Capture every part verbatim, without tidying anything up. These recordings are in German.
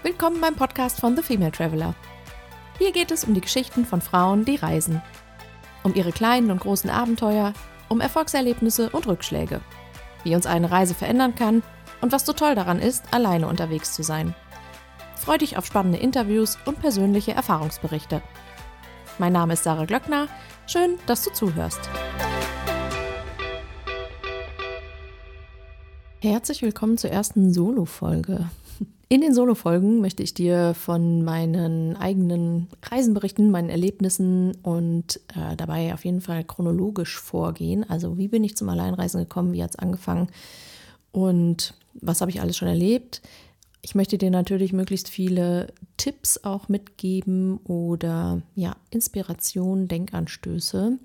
Willkommen beim Podcast von The Female Traveler. Hier geht es um die Geschichten von Frauen, die reisen. Um ihre kleinen und großen Abenteuer, um Erfolgserlebnisse und Rückschläge. Wie uns eine Reise verändern kann und was so toll daran ist, alleine unterwegs zu sein. Freu dich auf spannende Interviews und persönliche Erfahrungsberichte. Mein Name ist Sarah Glöckner. Schön, dass du zuhörst. Herzlich willkommen zur ersten Solo-Folge. In den Solo-Folgen möchte ich dir von meinen eigenen Reisen berichten, meinen Erlebnissen und äh, dabei auf jeden Fall chronologisch vorgehen. Also wie bin ich zum Alleinreisen gekommen, wie hat es angefangen und was habe ich alles schon erlebt. Ich möchte dir natürlich möglichst viele Tipps auch mitgeben oder ja, Inspiration, Denkanstöße.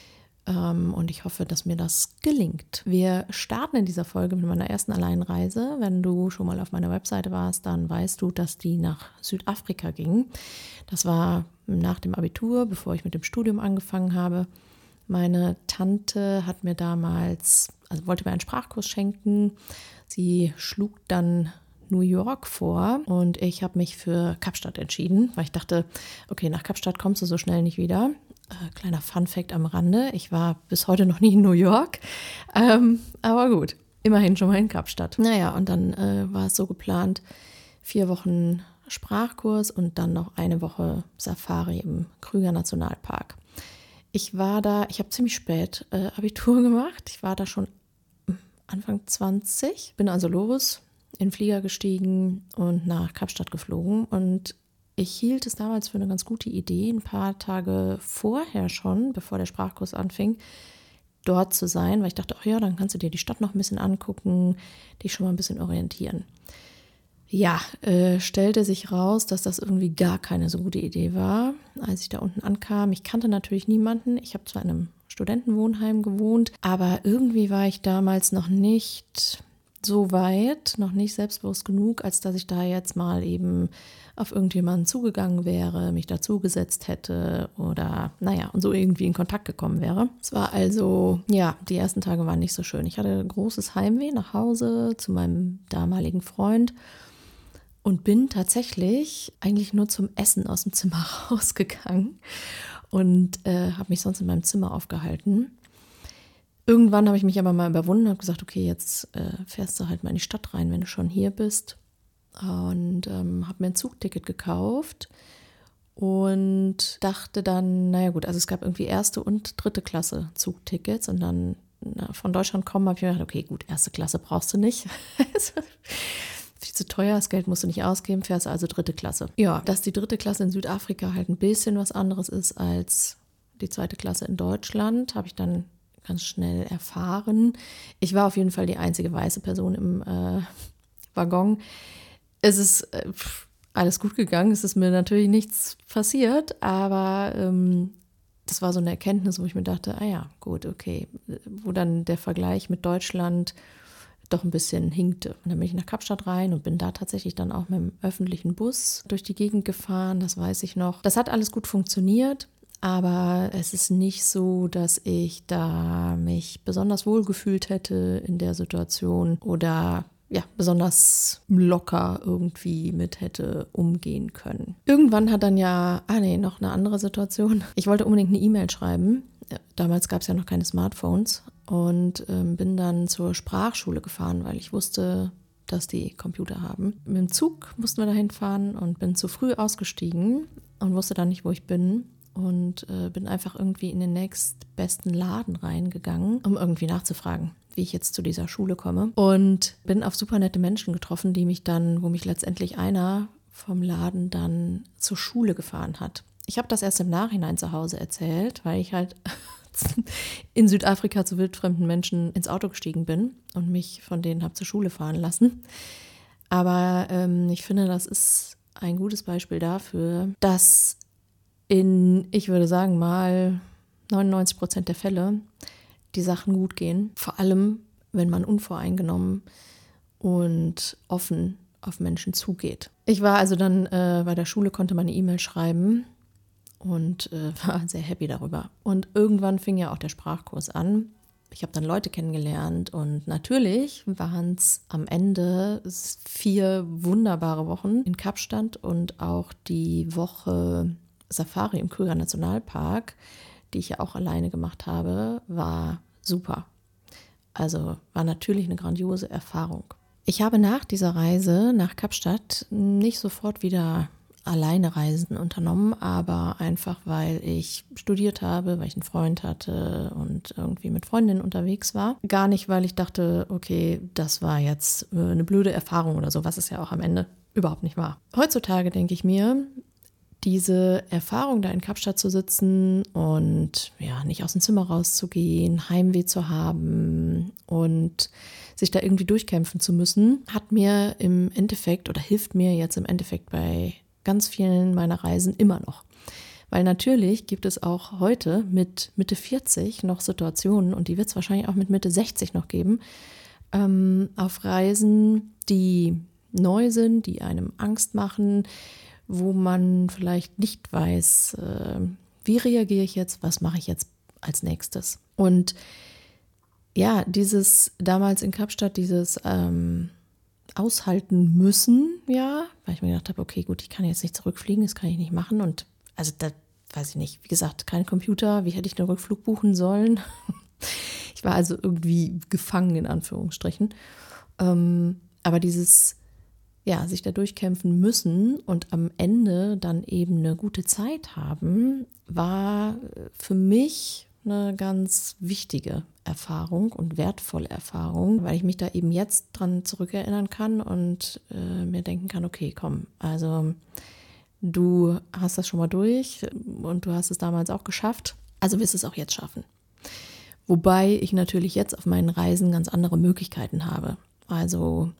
Und ich hoffe, dass mir das gelingt. Wir starten in dieser Folge mit meiner ersten Alleinreise. Wenn du schon mal auf meiner Webseite warst, dann weißt du, dass die nach Südafrika ging. Das war nach dem Abitur, bevor ich mit dem Studium angefangen habe. Meine Tante hat mir damals, also wollte mir einen Sprachkurs schenken. Sie schlug dann New York vor und ich habe mich für Kapstadt entschieden, weil ich dachte, okay, nach Kapstadt kommst du so schnell nicht wieder. Äh, kleiner Funfact am Rande, ich war bis heute noch nie in New York, ähm, aber gut, immerhin schon mal in Kapstadt. Naja, und dann äh, war es so geplant, vier Wochen Sprachkurs und dann noch eine Woche Safari im Krüger Nationalpark. Ich war da, ich habe ziemlich spät äh, Abitur gemacht, ich war da schon Anfang zwanzig, bin also los, in den Flieger gestiegen und nach Kapstadt geflogen und ich hielt es damals für eine ganz gute Idee, ein paar Tage vorher schon, bevor der Sprachkurs anfing, dort zu sein, weil ich dachte, ach ja, dann kannst du dir die Stadt noch ein bisschen angucken, dich schon mal ein bisschen orientieren. Ja, äh, stellte sich raus, dass das irgendwie gar keine so gute Idee war, als ich da unten ankam. Ich kannte natürlich niemanden, ich habe zwar in einem Studentenwohnheim gewohnt, aber irgendwie war ich damals noch nicht so weit, noch nicht selbstbewusst genug, als dass ich da jetzt mal eben auf irgendjemanden zugegangen wäre, mich dazugesetzt hätte oder naja, und so irgendwie in Kontakt gekommen wäre. Es war also, ja, die ersten Tage waren nicht so schön. Ich hatte großes Heimweh nach Hause zu meinem damaligen Freund und bin tatsächlich eigentlich nur zum Essen aus dem Zimmer rausgegangen und äh, habe mich sonst in meinem Zimmer aufgehalten. Irgendwann habe ich mich aber mal überwunden und habe gesagt, okay, jetzt äh, fährst du halt mal in die Stadt rein, wenn du schon hier bist. Und ähm, habe mir ein Zugticket gekauft und dachte dann, naja gut, also es gab irgendwie erste und dritte Klasse Zugtickets und dann na, von Deutschland kommen, habe ich mir gedacht, okay, gut, erste Klasse brauchst du nicht. Viel zu teuer, das Geld musst du nicht ausgeben, fährst also dritte Klasse. Ja, dass die dritte Klasse in Südafrika halt ein bisschen was anderes ist als die zweite Klasse in Deutschland, habe ich dann ganz schnell erfahren. Ich war auf jeden Fall die einzige weiße Person im äh, Waggon. Es ist äh, alles gut gegangen, es ist mir natürlich nichts passiert, aber ähm, das war so eine Erkenntnis, wo ich mir dachte, ah ja, gut, okay, wo dann der Vergleich mit Deutschland doch ein bisschen hinkte. Und dann bin ich nach Kapstadt rein und bin da tatsächlich dann auch mit dem öffentlichen Bus durch die Gegend gefahren, das weiß ich noch. Das hat alles gut funktioniert. Aber es ist nicht so, dass ich da mich besonders wohl gefühlt hätte in der Situation oder ja, besonders locker irgendwie mit hätte umgehen können. Irgendwann hat dann ja, ah nee, noch eine andere Situation. Ich wollte unbedingt eine E-Mail schreiben. Damals gab es ja noch keine Smartphones und ähm, bin dann zur Sprachschule gefahren, weil ich wusste, dass die Computer haben. Mit dem Zug mussten wir dahin fahren und bin zu früh ausgestiegen und wusste dann nicht, wo ich bin. Und äh, bin einfach irgendwie in den nächstbesten Laden reingegangen, um irgendwie nachzufragen, wie ich jetzt zu dieser Schule komme. Und bin auf super nette Menschen getroffen, die mich dann, wo mich letztendlich einer vom Laden dann zur Schule gefahren hat. Ich habe das erst im Nachhinein zu Hause erzählt, weil ich halt in Südafrika zu wildfremden Menschen ins Auto gestiegen bin und mich von denen habe zur Schule fahren lassen. Aber ähm, ich finde, das ist ein gutes Beispiel dafür, dass in, ich würde sagen mal, neunundneunzig Prozent der Fälle die Sachen gut gehen. Vor allem, wenn man unvoreingenommen und offen auf Menschen zugeht. Ich war also dann äh, bei der Schule, konnte meine E-Mail schreiben und äh, war sehr happy darüber. Und irgendwann fing ja auch der Sprachkurs an. Ich habe dann Leute kennengelernt und natürlich waren es am Ende vier wunderbare Wochen in Kapstadt und auch die Woche Safari im Krüger Nationalpark, die ich ja auch alleine gemacht habe, war super. Also war natürlich eine grandiose Erfahrung. Ich habe nach dieser Reise nach Kapstadt nicht sofort wieder alleine Reisen unternommen, aber einfach, weil ich studiert habe, weil ich einen Freund hatte und irgendwie mit Freundinnen unterwegs war. Gar nicht, weil ich dachte, okay, das war jetzt eine blöde Erfahrung oder so, was es ja auch am Ende überhaupt nicht war. Heutzutage denke ich mir, diese Erfahrung, da in Kapstadt zu sitzen und ja, nicht aus dem Zimmer rauszugehen, Heimweh zu haben und sich da irgendwie durchkämpfen zu müssen, hat mir im Endeffekt oder hilft mir jetzt im Endeffekt bei ganz vielen meiner Reisen immer noch. Weil natürlich gibt es auch heute mit Mitte vierzig noch Situationen, und die wird es wahrscheinlich auch mit Mitte sechzig noch geben, ähm, auf Reisen, die neu sind, die einem Angst machen, wo man vielleicht nicht weiß, äh, wie reagiere ich jetzt, was mache ich jetzt als nächstes. Und ja, dieses damals in Kapstadt, dieses ähm, aushalten müssen, ja, weil ich mir gedacht habe, okay, gut, ich kann jetzt nicht zurückfliegen, das kann ich nicht machen. Und also da weiß ich nicht, wie gesagt, kein Computer, wie hätte ich den Rückflug buchen sollen? Ich war also irgendwie gefangen, in Anführungsstrichen. Ähm, aber dieses, ja, sich da durchkämpfen müssen und am Ende dann eben eine gute Zeit haben, war für mich eine ganz wichtige Erfahrung und wertvolle Erfahrung, weil ich mich da eben jetzt dran zurückerinnern kann und äh, mir denken kann, okay, komm, also du hast das schon mal durch und du hast es damals auch geschafft, also wirst du es auch jetzt schaffen. Wobei ich natürlich jetzt auf meinen Reisen ganz andere Möglichkeiten habe. Also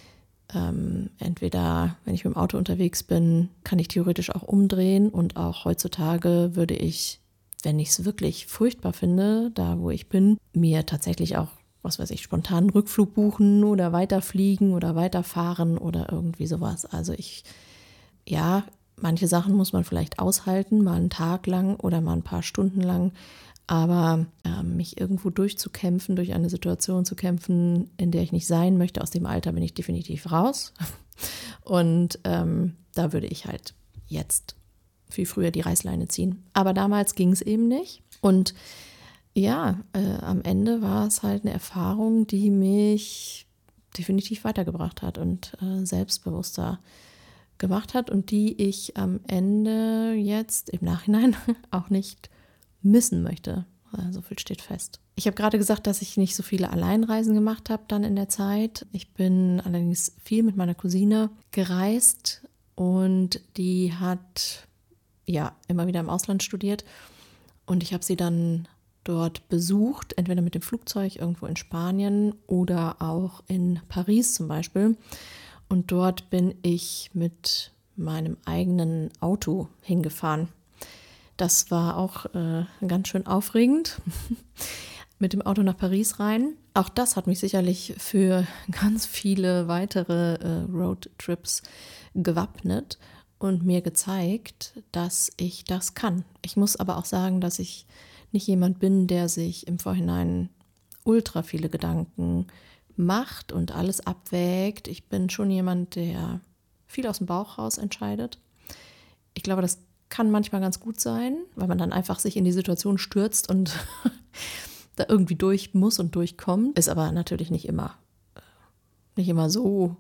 ähm, entweder, wenn ich mit dem Auto unterwegs bin, kann ich theoretisch auch umdrehen, und auch heutzutage würde ich, wenn ich es wirklich furchtbar finde, da wo ich bin, mir tatsächlich auch, was weiß ich, spontan einen Rückflug buchen oder weiterfliegen oder weiterfahren oder irgendwie sowas. Also ich, ja, manche Sachen muss man vielleicht aushalten, mal einen Tag lang oder mal ein paar Stunden lang, aber äh, mich irgendwo durchzukämpfen, durch eine Situation zu kämpfen, in der ich nicht sein möchte, aus dem Alter bin ich definitiv raus. Und ähm, da würde ich halt jetzt viel früher die Reißleine ziehen. Aber damals ging es eben nicht. Und ja, äh, am Ende war es halt eine Erfahrung, die mich definitiv weitergebracht hat und äh, selbstbewusster gemacht hat und die ich am Ende jetzt im Nachhinein auch nicht missen möchte. So viel steht fest. Ich habe gerade gesagt, dass ich nicht so viele Alleinreisen gemacht habe dann in der Zeit. Ich bin allerdings viel mit meiner Cousine gereist und die hat ja immer wieder im Ausland studiert und ich habe sie dann dort besucht, entweder mit dem Flugzeug irgendwo in Spanien oder auch in Paris zum Beispiel. Und dort bin ich mit meinem eigenen Auto hingefahren. Das war auch äh, ganz schön aufregend, mit dem Auto nach Paris rein. Auch das hat mich sicherlich für ganz viele weitere äh, Roadtrips gewappnet und mir gezeigt, dass ich das kann. Ich muss aber auch sagen, dass ich nicht jemand bin, der sich im Vorhinein ultra viele Gedanken macht und alles abwägt. Ich bin schon jemand, der viel aus dem Bauch raus entscheidet. Ich glaube, das kann manchmal ganz gut sein, weil man dann einfach sich in die Situation stürzt und da irgendwie durch muss und durchkommt. Ist aber natürlich nicht immer, nicht immer so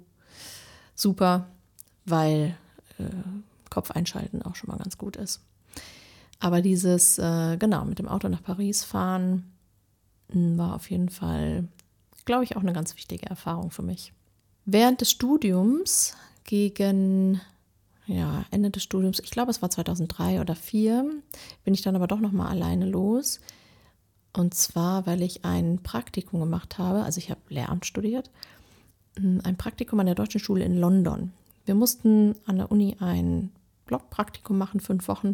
super, weil äh, Kopf einschalten auch schon mal ganz gut ist. Aber dieses, äh, genau, mit dem Auto nach Paris fahren war auf jeden Fall, glaube ich, auch eine ganz wichtige Erfahrung für mich. Während des Studiums gegen ja, Ende des Studiums, ich glaube, es war zweitausenddrei oder zweitausendvier, bin ich dann aber doch nochmal alleine los. Und zwar, weil ich ein Praktikum gemacht habe, also ich habe Lehramt studiert, ein Praktikum an der Deutschen Schule in London. Wir mussten an der Uni ein Blockpraktikum machen, fünf Wochen.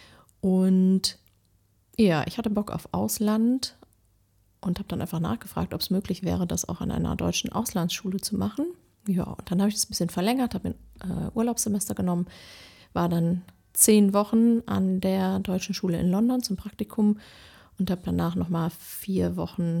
Und ja, ich hatte Bock auf Ausland und habe dann einfach nachgefragt, ob es möglich wäre, das auch an einer deutschen Auslandsschule zu machen. Ja, und dann habe ich das ein bisschen verlängert, habe ein äh, Urlaubssemester genommen, war dann zehn Wochen an der Deutschen Schule in London zum Praktikum und habe danach nochmal vier Wochen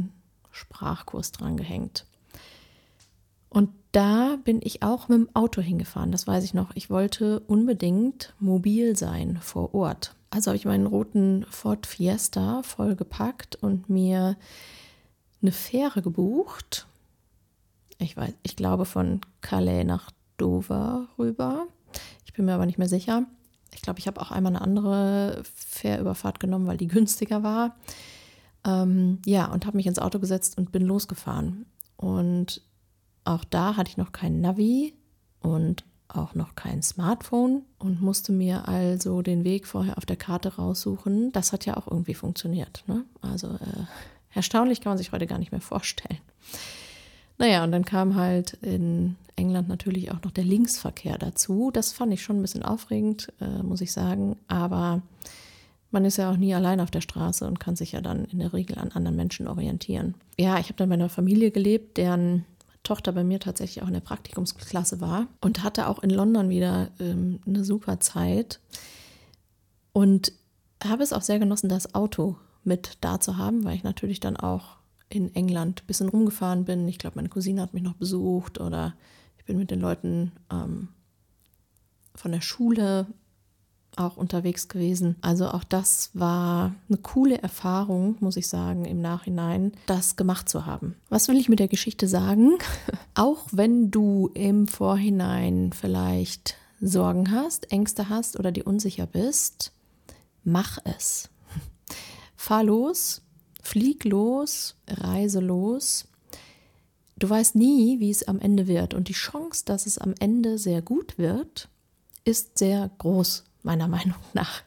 Sprachkurs dran gehängt. Und da bin ich auch mit dem Auto hingefahren, das weiß ich noch. Ich wollte unbedingt mobil sein vor Ort. Also habe ich meinen roten Ford Fiesta vollgepackt und mir eine Fähre gebucht. Ich weiß, ich glaube von Calais nach Dover rüber. Ich bin mir aber nicht mehr sicher. Ich glaube, ich habe auch einmal eine andere Fährüberfahrt genommen, weil die günstiger war. Ähm, ja, und habe mich ins Auto gesetzt und bin losgefahren. Und auch da hatte ich noch kein Navi und auch noch kein Smartphone und musste mir also den Weg vorher auf der Karte raussuchen. Das hat ja auch irgendwie funktioniert, ne? Also äh, erstaunlich, kann man sich heute gar nicht mehr vorstellen. Naja, und dann kam halt in England natürlich auch noch der Linksverkehr dazu. Das fand ich schon ein bisschen aufregend, äh, muss ich sagen. Aber man ist ja auch nie allein auf der Straße und kann sich ja dann in der Regel an anderen Menschen orientieren. Ja, ich habe dann bei einer Familie gelebt, deren Tochter bei mir tatsächlich auch in der Praktikumsklasse war und hatte auch in London wieder ähm, eine super Zeit und habe es auch sehr genossen, das Auto mit da zu haben, weil ich natürlich dann auch in England ein bisschen rumgefahren bin. Ich glaube, meine Cousine hat mich noch besucht oder ich bin mit den Leuten ähm, von der Schule auch unterwegs gewesen. Also auch das war eine coole Erfahrung, muss ich sagen, im Nachhinein, das gemacht zu haben. Was will ich mit der Geschichte sagen? Auch wenn du im Vorhinein vielleicht Sorgen hast, Ängste hast oder dir unsicher bist, mach es. Fahr los, flieg los, reise los. Du weißt nie, wie es am Ende wird. Und die Chance, dass es am Ende sehr gut wird, ist sehr groß, meiner Meinung nach.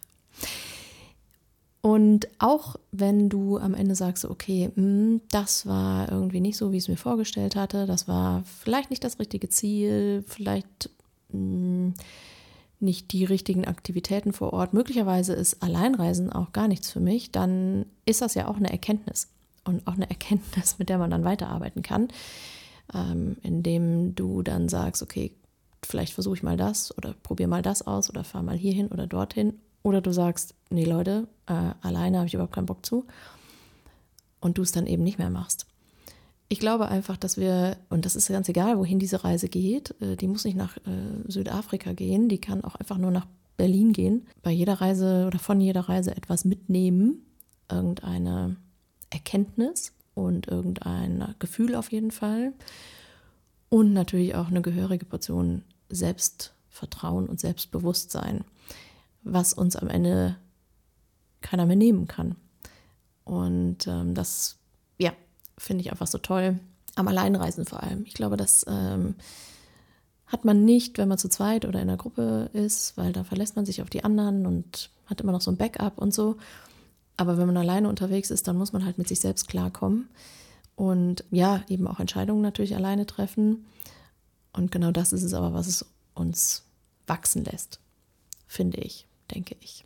Und auch wenn du am Ende sagst, okay, mh, das war irgendwie nicht so, wie ich es mir vorgestellt hatte, das war vielleicht nicht das richtige Ziel, vielleicht mh, nicht die richtigen Aktivitäten vor Ort, möglicherweise ist Alleinreisen auch gar nichts für mich, dann ist das ja auch eine Erkenntnis und auch eine Erkenntnis, mit der man dann weiterarbeiten kann, ähm, indem du dann sagst, okay, vielleicht versuche ich mal das oder probiere mal das aus oder fahre mal hierhin oder dorthin. Oder du sagst, nee Leute, äh, alleine habe ich überhaupt keinen Bock zu und du es dann eben nicht mehr machst. Ich glaube einfach, dass wir, und das ist ganz egal, wohin diese Reise geht, äh, die muss nicht nach äh, Südafrika gehen, die kann auch einfach nur nach Berlin gehen. Bei jeder Reise oder von jeder Reise etwas mitnehmen, irgendeine Erkenntnis und irgendein Gefühl auf jeden Fall und natürlich auch eine gehörige Portion Selbstvertrauen und Selbstbewusstsein, was uns am Ende keiner mehr nehmen kann. Und ähm, das, ja, finde ich einfach so toll. Am Alleinreisen vor allem. Ich glaube, das ähm, hat man nicht, wenn man zu zweit oder in einer Gruppe ist, weil da verlässt man sich auf die anderen und hat immer noch so ein Backup und so. Aber wenn man alleine unterwegs ist, dann muss man halt mit sich selbst klarkommen. Und ja, eben auch Entscheidungen natürlich alleine treffen. Und genau das ist es aber, was es uns wachsen lässt, finde ich, denke ich.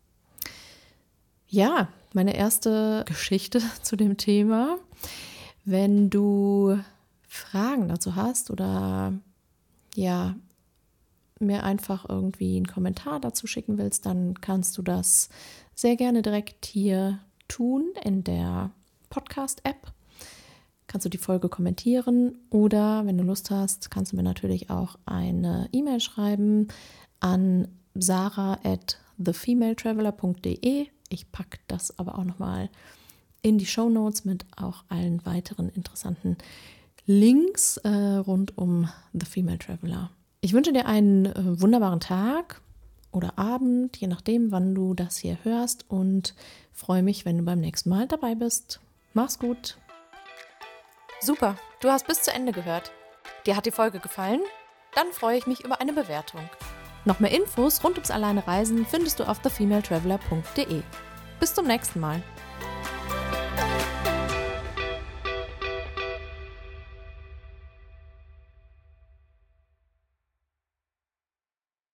Ja, meine erste Geschichte zu dem Thema. Wenn du Fragen dazu hast oder ja, mir einfach irgendwie einen Kommentar dazu schicken willst, dann kannst du das sehr gerne direkt hier tun in der Podcast-App. Kannst du die Folge kommentieren oder wenn du Lust hast, kannst du mir natürlich auch eine E-Mail schreiben an sarah at thefemaletraveler punkt de. Ich packe das aber auch nochmal in die Shownotes mit auch allen weiteren interessanten Links äh, rund um The Female Traveler. Ich wünsche dir einen äh, wunderbaren Tag oder Abend, je nachdem, wann du das hier hörst und freue mich, wenn du beim nächsten Mal dabei bist. Mach's gut! Super, du hast bis zu Ende gehört. Dir hat die Folge gefallen? Dann freue ich mich über eine Bewertung. Noch mehr Infos rund ums Alleine Reisen findest du auf the female traveler punkt de. Bis zum nächsten Mal.